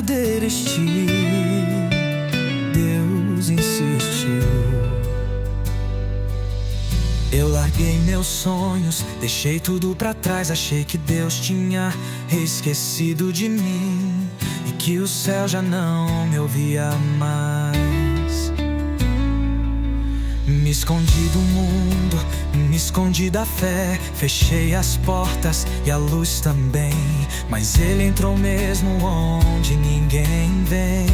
desistir, Deus insistiu. Eu larguei meus sonhos, deixei tudo pra trás. Achei que Deus tinha esquecido de mim e que o céu já não me ouvia mais. Me escondi do mundo, me escondi da fé. Fechei as portas e a luz também, mas Ele entrou mesmo onde ninguém vem.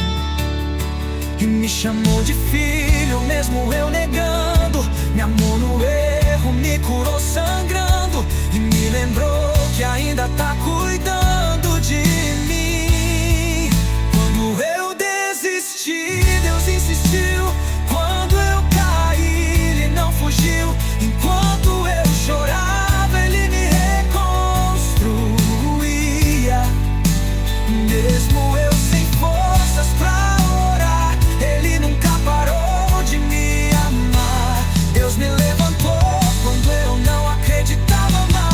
E me chamou de filho, mesmo eu negando. Me amou no erro, me curou sangrando e me lembrou que ainda tá cuidando de mim. Quando eu desisti, Deus insistiu. Quando eu caí, Ele não fugiu. Enquanto eu chorava, Ele me reconstruía. Mesmo eu sem forças pra orar, Ele nunca parou de me amar. Deus me levantou quando eu não acreditava mais.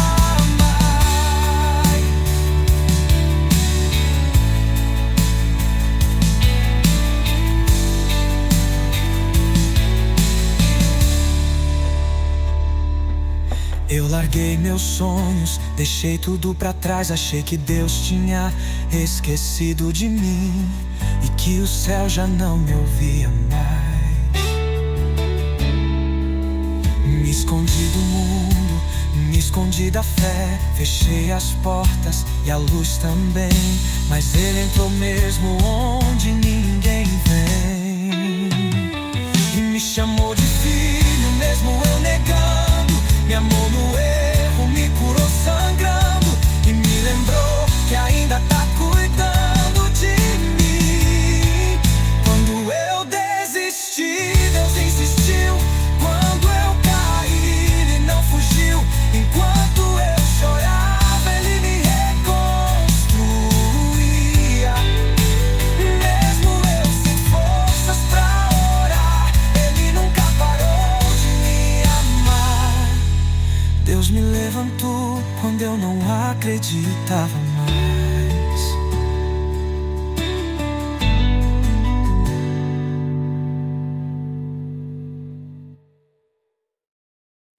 Eu larguei meus sonhos, deixei tudo pra trás. Achei que Deus tinha esquecido de mim e que o céu já não me ouvia mais. Me escondi do mundo, me escondi da fé. Fechei as portas e a luz também, mas Ele entrou mesmo onde ninguém vem. E me chamou de filho, mesmo eu negando. Me amou no erro, me curou sangrando e me lembrou que ainda tá cuidando de mim. Quando eu desisti, Deus insistiu. Quando eu caí, Ele não fugiu. Enquanto eu chorava, Ele me reconstruía. Mesmo eu sem forças pra orar, Ele nunca parou de me amar. Deus me levantou quando eu não acreditava